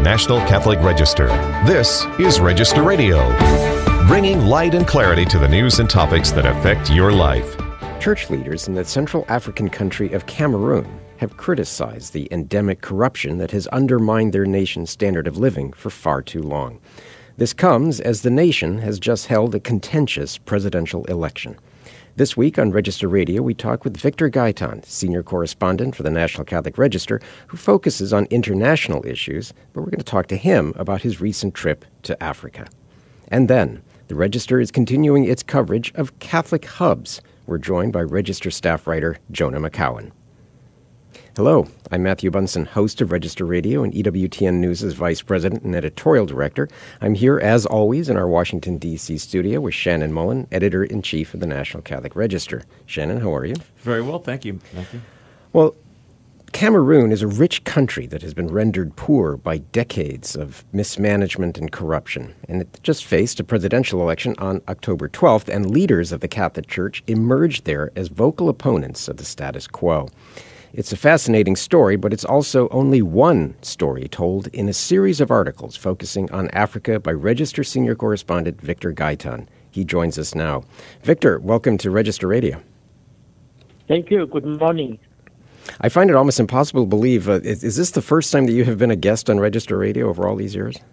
National Catholic Register. This is Register Radio, bringing light and clarity to the news and topics that affect your life. Church leaders in the Central African country of Cameroon have criticized the endemic corruption that has undermined their nation's standard of living for far too long. This comes as the nation has just held a contentious presidential election. This week on Register Radio, we talk with Victor Gaitan, senior correspondent for the National Catholic Register, who focuses on international issues, but we're going to talk to him about his recent trip to Africa. And then, the Register is continuing its coverage of Catholic hubs. We're joined by Register staff writer Jonah McCowan. Hello, I'm Matthew Bunson, host of Register Radio and EWTN News' vice president and editorial director. I'm here, as always, in our Washington, D.C. studio with Shannon Mullen, editor-in-chief of the National Catholic Register. Shannon, how are you? Very well, thank you, Matthew. Well, Cameroon is a rich country that has been rendered poor by decades of mismanagement and corruption, and it just faced a presidential election on October 12th, and leaders of the Catholic Church emerged there as vocal opponents of the status quo. It's a fascinating story, but it's also only one story told in a series of articles focusing on Africa by Register senior correspondent Victor Gaitan. He joins us now. Victor, welcome to Register Radio. Thank you. Good morning. I find it almost impossible to believe. Is this the first time that you have been a guest on Register Radio over all these years?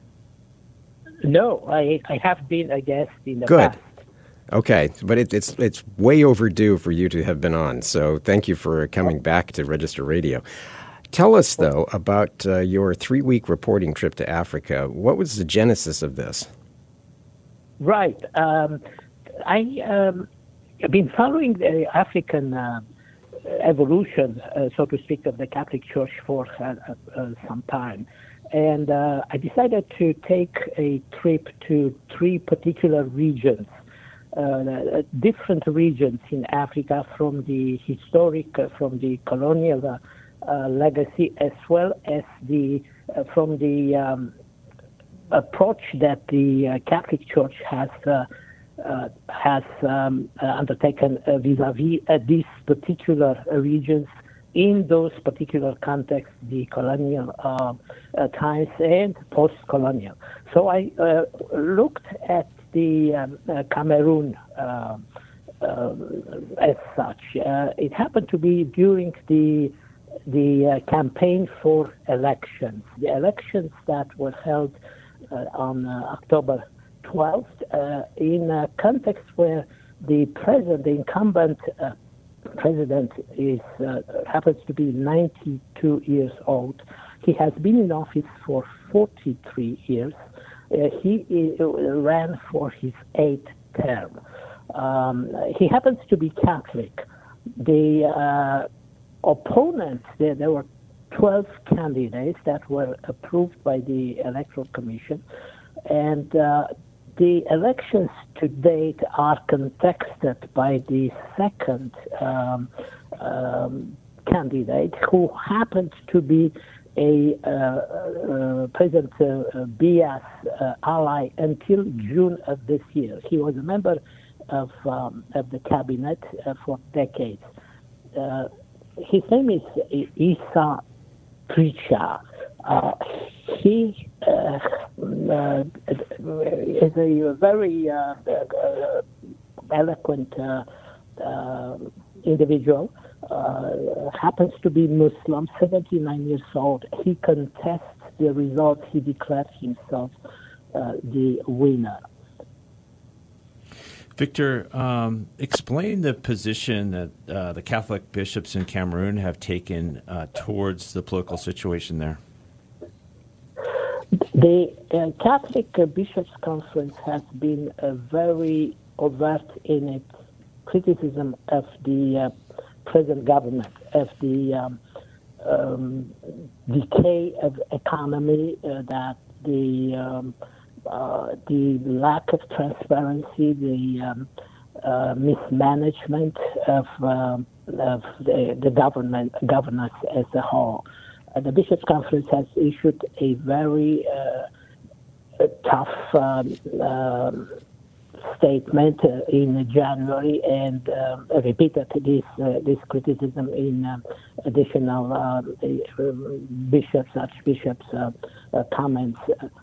No, I have been a guest in the Good. past. Okay, but it's way overdue for you to have been on, so thank you for coming back to Register Radio. Tell us, though, about your 3-week reporting trip to Africa. What was the genesis of this? Right. I've been following the African evolution, so to speak, of the Catholic Church for some time. And I decided to take a trip to 3 particular regions. Different regions in Africa, from the historic, from the colonial legacy, as well as from the approach that the Catholic Church has undertaken vis-à-vis these particular regions in those particular contexts, the colonial times and post-colonial. So I looked at the Cameroon as such. It happened to be during the campaign for elections. The elections that were held on October 12th in a context where the incumbent president happens to be 92 years old. He has been in office for 43 years. He ran for his 8th term. He happens to be Catholic. The opponents, there were 12 candidates that were approved by the Electoral Commission, and the elections to date are contested by the second candidate, who happens to be a President Biya's ally until June of this year. He was a member of the cabinet for decades. His name is Issa Tricha. He is a very eloquent individual. Happens to be Muslim, 79 years old. He contests the results. He declares himself the winner. Victor, explain the position that the Catholic bishops in Cameroon have taken towards the political situation there. The Catholic Bishops' Conference has been very overt in its criticism of the present government, of the decay of economy, that the lack of transparency, the mismanagement of the governance as a whole. The Bishops' Conference has issued a very tough statement in January and repeated this criticism in additional archbishops' comments.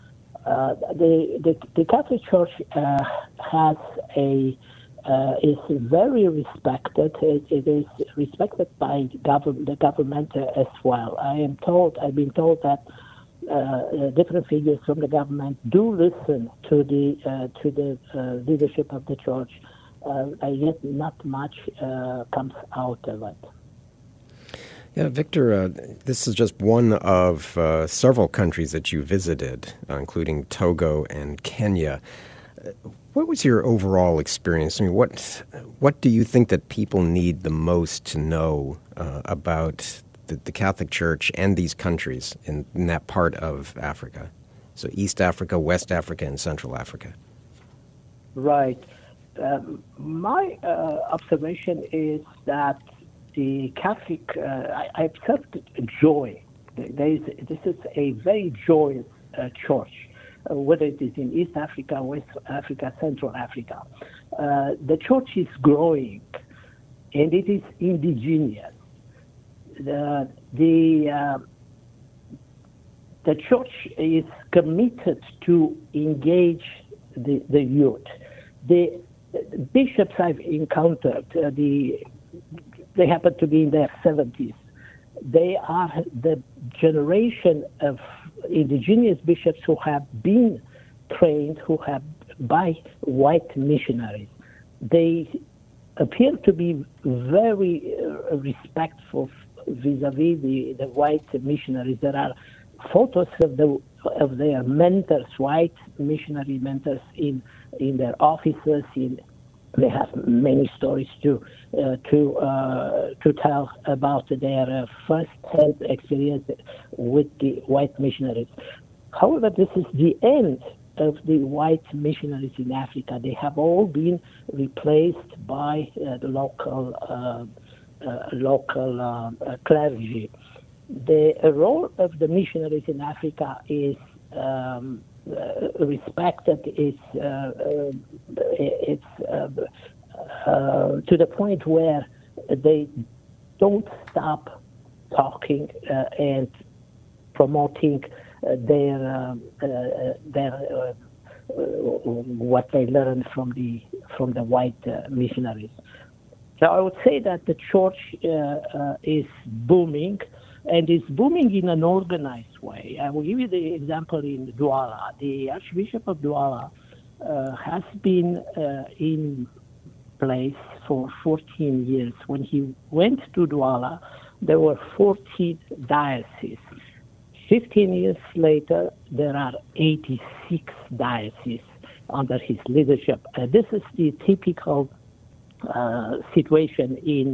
The Catholic Church has is very respected. It is respected by the government as well. I've been told that different figures from the government do listen to the leadership of the church, yet not much comes out of it. Yeah, Victor, this is just one of several countries that you visited, including Togo and Kenya. What was your overall experience? I mean, what do you think that people need the most to know about the Catholic Church and these countries in that part of Africa? So East Africa, West Africa, and Central Africa. Right. My observation is that the Catholic, I observed joy. This is a very joyous church, whether it is in East Africa, West Africa, Central Africa. The church is growing, and it is indigenous. The church is committed to engage the youth. The bishops I've encountered, they happen to be in their 70s. They are the generation of indigenous bishops who have been trained, by white missionaries. They appear to be very respectful vis-a-vis the white missionaries. There are photos of their mentors, white missionary mentors, in their offices. They have many stories to tell about their first-hand experience with the white missionaries. However, this is the end of the white missionaries in Africa. They have all been replaced by the local clergy. The role of the missionaries in Africa is respected. It's to the point where they don't stop talking and promoting their what they learned from the white missionaries. So I would say that the church is booming, and is booming in an organized way. I will give you the example in Douala. The Archbishop of Douala has been in place for 14 years. When he went to Douala, there were 14 dioceses. 15 years later, there are 86 dioceses under his leadership. This is the typical situation in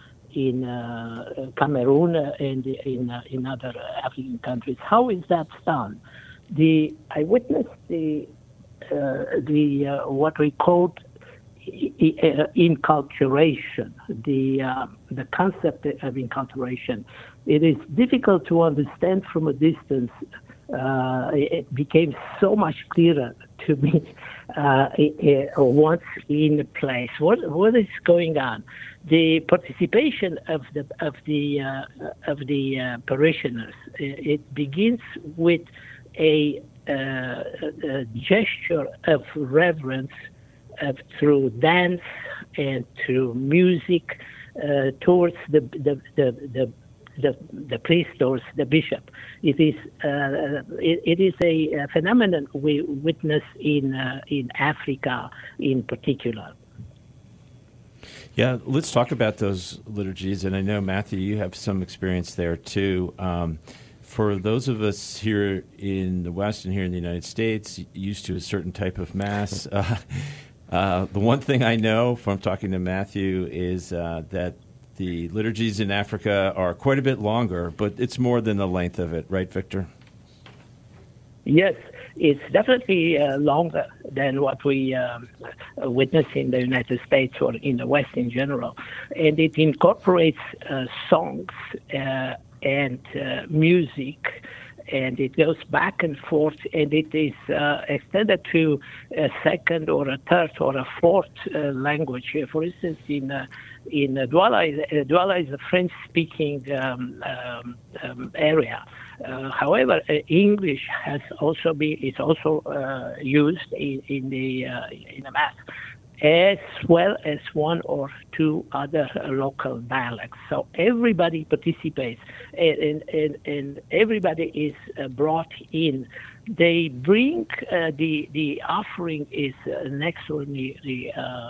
Cameroon and in other African countries. How is that done? I witnessed the what we call inculturation, the concept of inculturation. It is difficult to understand from a distance. It became so much clearer to me once in place. What is going on? The participation of the parishioners. It begins with a gesture of reverence through dance and through music towards the priest or the bishop. It is a phenomenon we witness in Africa in particular. Yeah, let's talk about those liturgies. And I know, Matthew, you have some experience there too. For those of us here in the West and here in the United States, used to a certain type of Mass, the one thing I know from talking to Matthew is that the liturgies in Africa are quite a bit longer, but it's more than the length of it, right, Victor? Yes, it's definitely longer than what we witness in the United States or in the West in general. And it incorporates songs and music and it goes back and forth, and it is extended to a second or a third or a fourth language. For instance, in Douala is a French-speaking area. However, English is also used in the mass, as well as one or two other local dialects. So everybody participates, and everybody is brought in. They bring the offering is an extraordinary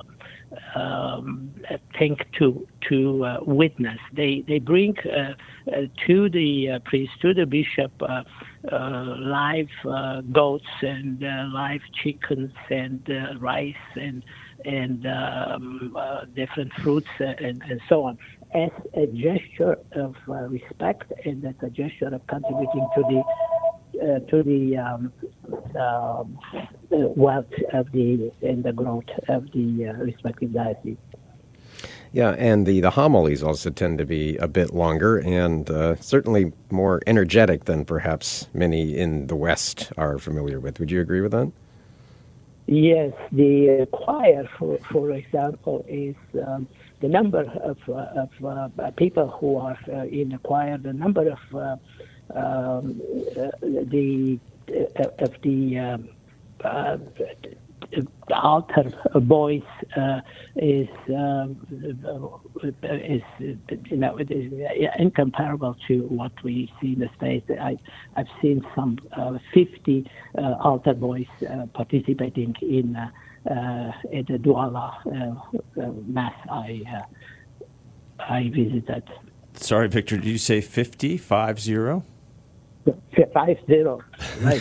thing to witness. They bring to the priest, to the bishop, live goats and live chickens and rice and different fruits and so on, as a gesture of respect and as a gesture of contributing to the wealth of and the growth of the respective diocese. Yeah, and the homilies also tend to be a bit longer and certainly more energetic than perhaps many in the West are familiar with. Would you agree with that? Yes, the choir, for example, is the number of people who are in the choir, the number of the altar boys is incomparable to what we see in the States. I've seen some 50 altar boys participating in the Douala mass I visited. Sorry, Victor, did you say 50? 50? 50, right.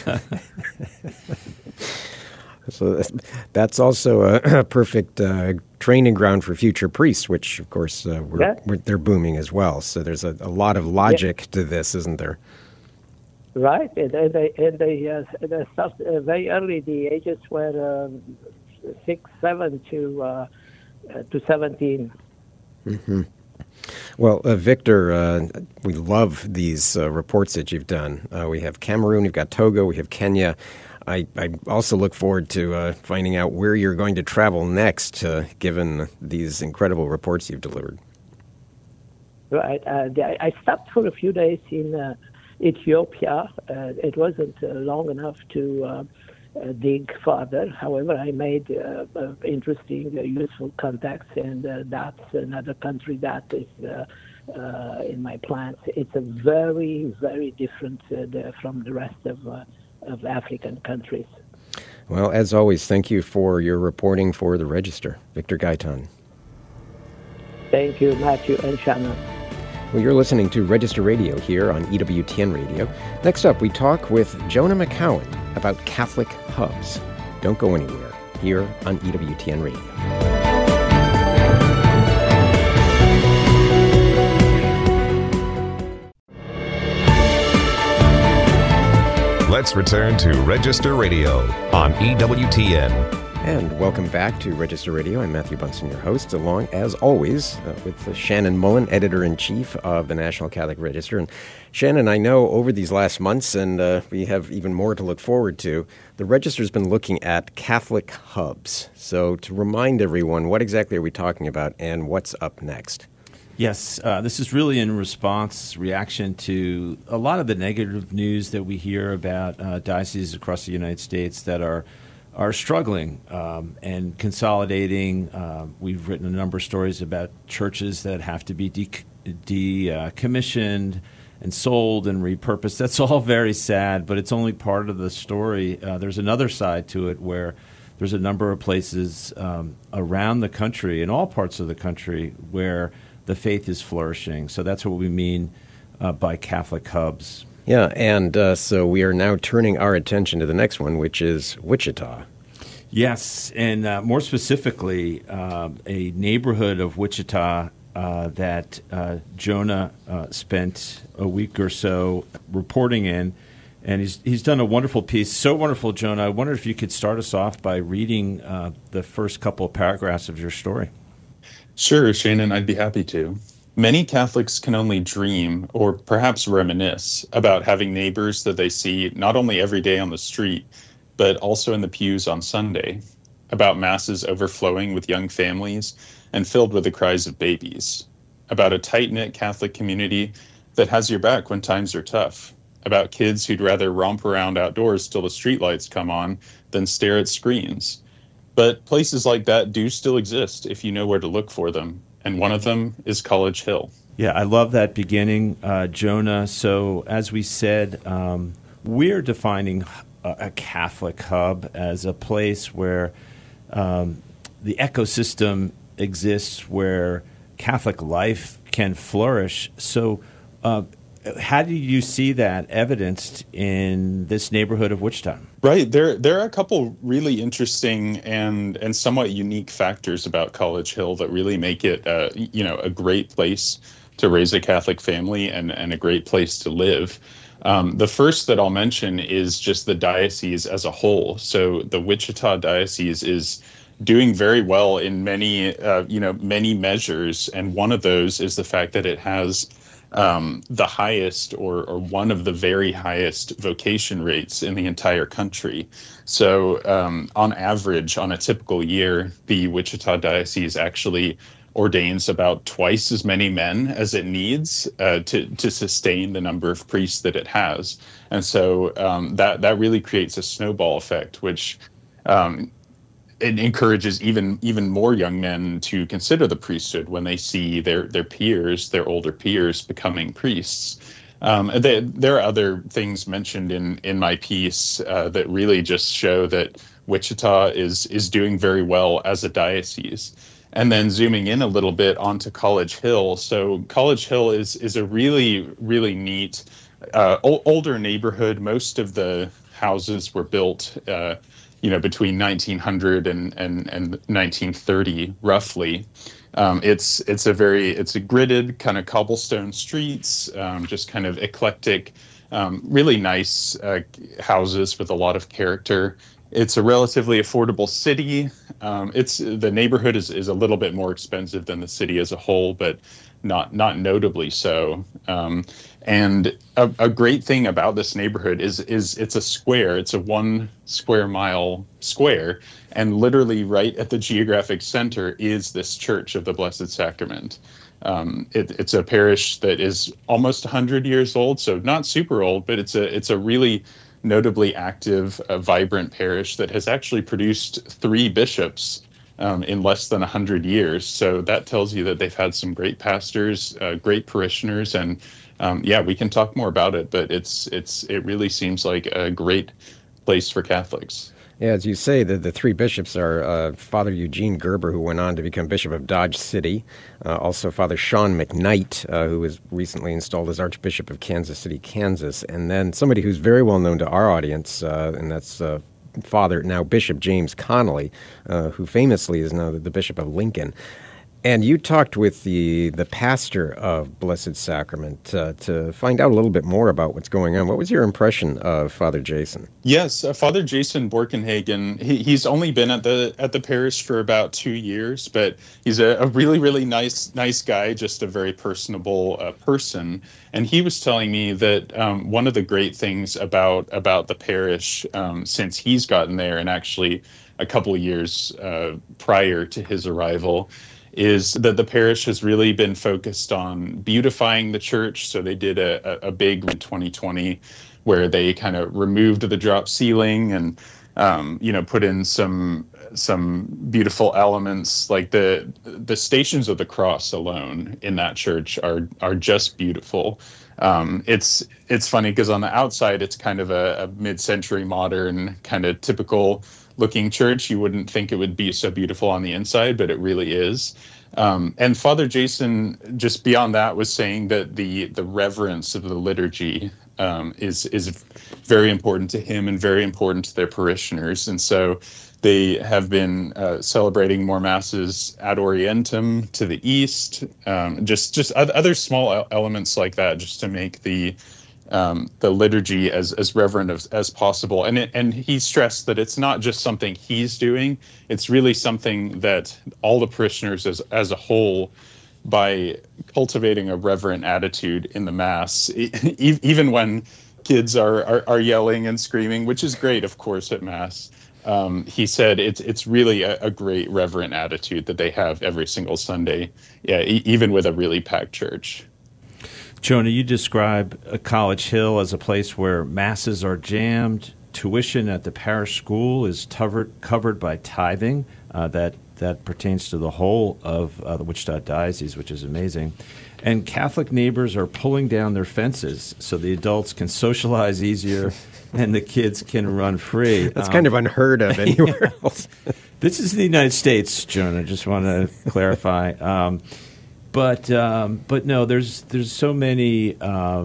So that's also a perfect training ground for future priests, which, of course, they're booming as well. So there's a lot of logic to this, isn't there? Right, and they start very early. The ages were 6, 7 to 17. Mm-hmm. Well, Victor, we love these reports that you've done. We have Cameroon, we've got Togo, we have Kenya. I also look forward to finding out where you're going to travel next, given these incredible reports you've delivered. Right. I stopped for a few days in Ethiopia. It wasn't long enough to dig further. However, I made interesting, useful contacts, and that's another country that is in my plans. It's a very, very different from the rest of African countries. Well, as always, thank you for your reporting for the Register. Victor Gaitan. Thank you, Matthew and Shannon. Well, you're listening to Register Radio here on EWTN Radio. Next up, we talk with Jonah McCowan about Catholic hubs. Don't go anywhere, here on EWTN Radio. Let's return to Register Radio on EWTN. And welcome back to Register Radio. I'm Matthew Bunson, your host, along, as always, with Shannon Mullen, Editor-in-Chief of the National Catholic Register. And Shannon, I know over these last months, and we have even more to look forward to, the Register's been looking at Catholic hubs. So to remind everyone, what exactly are we talking about and what's up next? Yes, this is really in reaction to a lot of the negative news that we hear about dioceses across the United States that are struggling and consolidating. We've written a number of stories about churches that have to be decommissioned and sold and repurposed. That's all very sad, but it's only part of the story. There's another side to it where there's a number of places around the country, in all parts of the country, where the faith is flourishing. So that's what we mean by Catholic hubs. Yeah, and so we are now turning our attention to the next one, which is Wichita. Yes, and more specifically, a neighborhood of Wichita that Jonah spent a week or so reporting in, and he's done a wonderful piece. So wonderful, Jonah. I wonder if you could start us off by reading the first couple of paragraphs of your story. Sure, Shannon, I'd be happy to. Many Catholics can only dream or perhaps reminisce about having neighbors that they see not only every day on the street, but also in the pews on Sunday, about masses overflowing with young families and filled with the cries of babies, about a tight-knit Catholic community that has your back when times are tough, about kids who'd rather romp around outdoors till the streetlights come on than stare at screens. But places like that do still exist if you know where to look for them, and one of them is College Hill. Yeah, I love that beginning, Jonah. So as we said, we're defining a Catholic hub as a place where the ecosystem exists where Catholic life can flourish. So how do you see that evidenced in this neighborhood of Wichita? Right. There are a couple really interesting and somewhat unique factors about College Hill that really make it a great place to raise a Catholic family and a great place to live. The first that I'll mention is just the diocese as a whole. So the Wichita Diocese is doing very well in many measures, and one of those is the fact that it has the highest or one of the very highest vocation rates in the entire country. So on average, on a typical year, the Wichita Diocese actually ordains about twice as many men as it needs to sustain the number of priests that it has. And so that really creates a snowball effect, which it encourages even more young men to consider the priesthood when they see their peers, their older peers, becoming priests. There are other things mentioned in my piece that really just show that Wichita is doing very well as a diocese. And then zooming in a little bit onto College Hill. So College Hill is a really, really neat older neighborhood. Most of the houses were built between 1900 and 1930, roughly. It's a gridded kind of cobblestone streets, just kind of eclectic, really nice houses with a lot of character. It's a relatively affordable city. The neighborhood is a little bit more expensive than the city as a whole, but not notably so. And a great thing about this neighborhood is it's a square. It's a 1 square mile square, and literally right at the geographic center is this Church of the Blessed Sacrament. It's a parish that is almost 100 years old, so not super old, but it's a really notably active, vibrant parish that has actually produced 3 bishops in less than 100 years. So that tells you that they've had some great pastors, great parishioners, and we can talk more about it, but it really seems like a great place for Catholics. Yeah, as you say, the 3 bishops are Father Eugene Gerber, who went on to become Bishop of Dodge City, also Father Sean McKnight, who was recently installed as Archbishop of Kansas City, Kansas, and then somebody who's very well known to our audience, and that's now Bishop James Connolly, who famously is now the Bishop of Lincoln. And you talked with the pastor of Blessed Sacrament to find out a little bit more about what's going on. What was your impression of Father Jason? Yes, Father Jason Borkenhagen. He's only been at the parish for about 2 years, but he's a really, really nice guy, just a very personable person. And he was telling me that one of the great things about the parish since he's gotten there, and actually a couple of years prior to his arrival, is that the parish has really been focused on beautifying the church. So they did a big in 2020 where they kind of removed the drop ceiling and put in some beautiful elements, like the Stations of the Cross alone in that church are just beautiful. It's funny because on the outside it's kind of a mid-century modern kind of typical looking church. You wouldn't think it would be so beautiful on the inside, but it really is. And Father Jason, just beyond that, was saying that the reverence of the liturgy is very important to him and very important to their parishioners. And so they have been celebrating more masses ad orientem to the east, just other small elements like that, just to make the liturgy as reverent as possible. And he stressed that it's not just something he's doing, it's really something that all the parishioners as a whole by cultivating a reverent attitude in the Mass, even when kids are yelling and screaming, which is great, of course, at Mass. He said it's really a great reverent attitude that they have every single Sunday, even with a really packed church. Jonah, you describe College Hill as a place where masses are jammed, tuition at the parish school is covered by tithing. That pertains to the whole of the Wichita Diocese, which is amazing. And Catholic neighbors are pulling down their fences so the adults can socialize easier and the kids can run free. That's kind of unheard of anywhere else. This is the United States, Jonah. Just want to clarify. But no, there's so many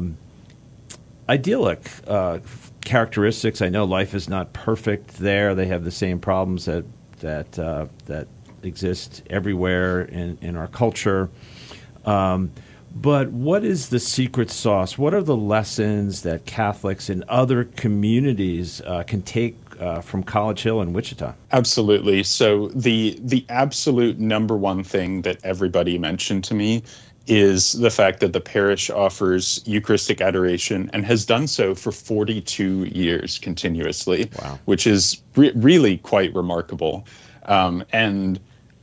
idyllic characteristics. I know life is not perfect there. They have the same problems that exist everywhere in our culture. But what is the secret sauce? What are the lessons that Catholics in other communities can take from College Hill and Wichita? Absolutely. So the absolute number one thing that everybody mentioned to me is the fact that the parish offers Eucharistic adoration and has done so for 42 years continuously, wow, which is really quite remarkable. And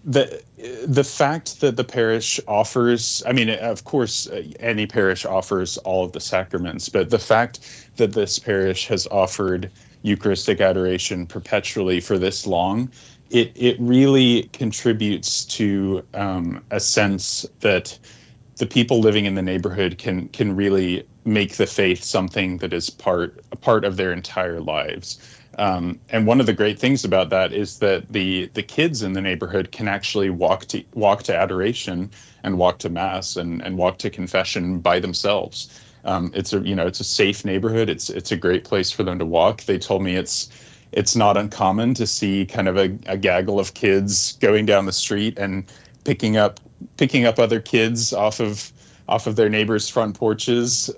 the fact that the parish offers, I mean, of course, any parish offers all of the sacraments, but the fact that this parish has offered Eucharistic adoration perpetually for this long, it really contributes to a sense that the people living in the neighborhood can really make the faith something that is a part of their entire lives. And one of the great things about that is that the kids in the neighborhood can actually walk to adoration and walk to Mass and walk to confession by themselves. It's a safe neighborhood. It's a great place for them to walk. They told me it's not uncommon to see kind of a gaggle of kids going down the street and picking up other kids off of their neighbors' front porches,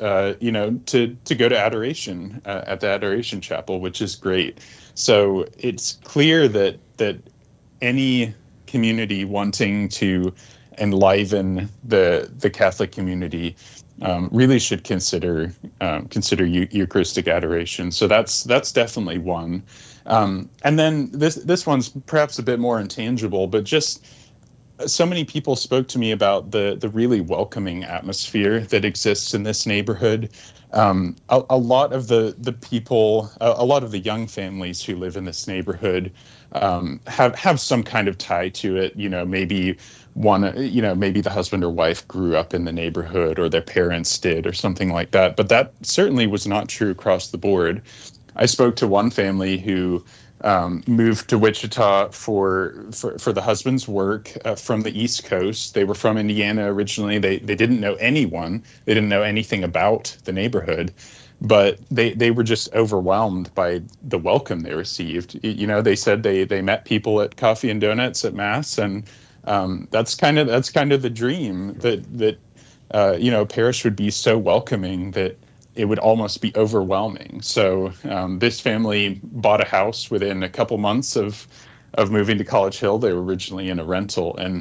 to go to adoration at the Adoration Chapel, which is great. So it's clear that any community wanting to enliven the Catholic community really should consider Eucharistic adoration. So that's definitely one. And then this one's perhaps a bit more intangible, but just so many people spoke to me about the really welcoming atmosphere that exists in this neighborhood. A lot of the people, a lot of the young families who live in this neighborhood have some kind of tie to it. Maybe maybe the husband or wife grew up in the neighborhood, or their parents did, or something like that. But that certainly was not true across the board. I spoke to one family who moved to Wichita for the husband's work from the East Coast. They were from Indiana originally. They didn't know anyone. They didn't know anything about the neighborhood, but they were just overwhelmed by the welcome they received. They said they met people at Coffee and Donuts at Mass, and that's kind of the dream that a parish would be so welcoming that it would almost be overwhelming. So this family bought a house within a couple months of moving to College Hill. They were originally in a rental. And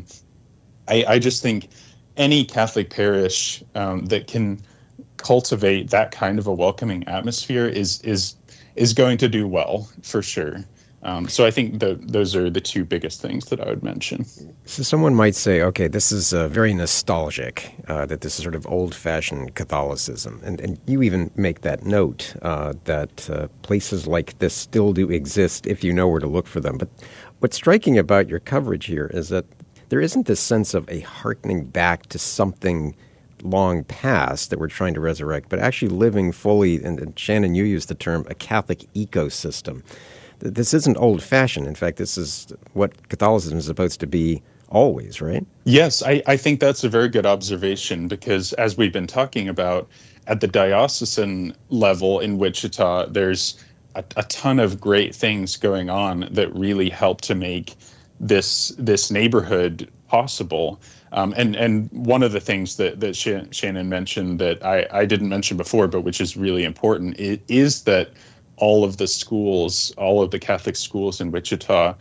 I just think any Catholic parish that can cultivate that kind of a welcoming atmosphere is going to do well, for sure. So I think those are the two biggest things that I would mention. So someone might say, okay, this is very nostalgic, that this is sort of old-fashioned Catholicism. And you even make that note that places like this still do exist if you know where to look for them. But what's striking about your coverage here is that there isn't this sense of a hearkening back to something long past that we're trying to resurrect, but actually living fully, and Shannon, you used the term, a Catholic ecosystem. This isn't old-fashioned. In fact, this is what Catholicism is supposed to be always, right? Yes, I think that's a very good observation, because as we've been talking about, at the diocesan level in Wichita, there's a ton of great things going on that really help to make this neighborhood possible. And one of the things that Shannon mentioned that I didn't mention before, but which is really important, is that all of the schools, all of the Catholic schools in Wichita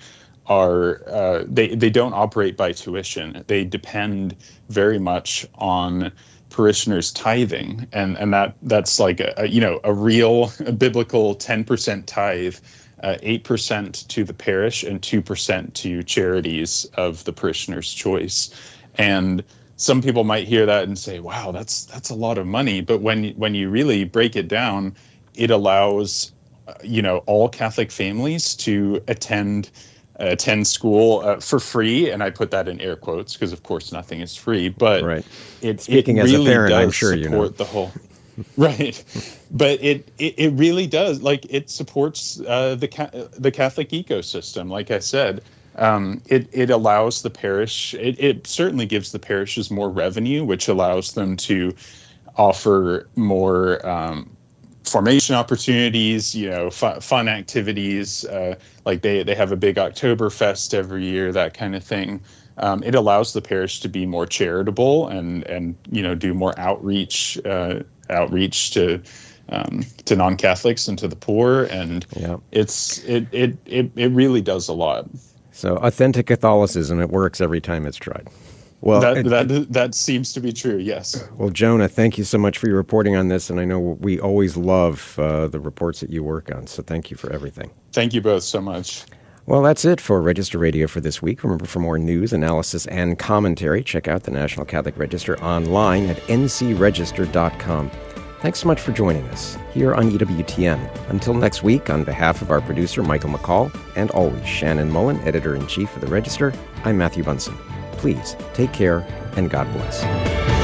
are they don't operate by tuition. They depend very much on parishioners tithing, and that's like a real biblical 10% tithe, 8% to the parish and 2% to charities of the parishioner's choice. And some people might hear that and say, wow, that's a lot of money. But when you really break it down, it allows all Catholic families to attend school for free, and I put that in air quotes because of course nothing is free, but right. Speaking as really a parent, does I'm sure support the whole right. But it really does, like, it supports the Catholic ecosystem. Like I said, it allows the parish, it certainly gives the parishes more revenue, which allows them to offer more formation opportunities, fun activities, like they have a big Oktoberfest every year, that kind of thing. It allows the parish to be more charitable and do more outreach to non-Catholics and to the poor, and it really does a lot. So authentic Catholicism, it works every time it's tried. Well, that seems to be true, yes. Well, Jonah, thank you so much for your reporting on this, and I know we always love the reports that you work on, so thank you for everything. Thank you both so much. Well, that's it for Register Radio for this week. Remember, for more news, analysis, and commentary, check out the National Catholic Register online at ncregister.com. Thanks so much for joining us here on EWTN. Until next week, on behalf of our producer, Michael McCall, and always Shannon Mullen, Editor-in-Chief of the Register, I'm Matthew Bunson. Please take care, and God bless.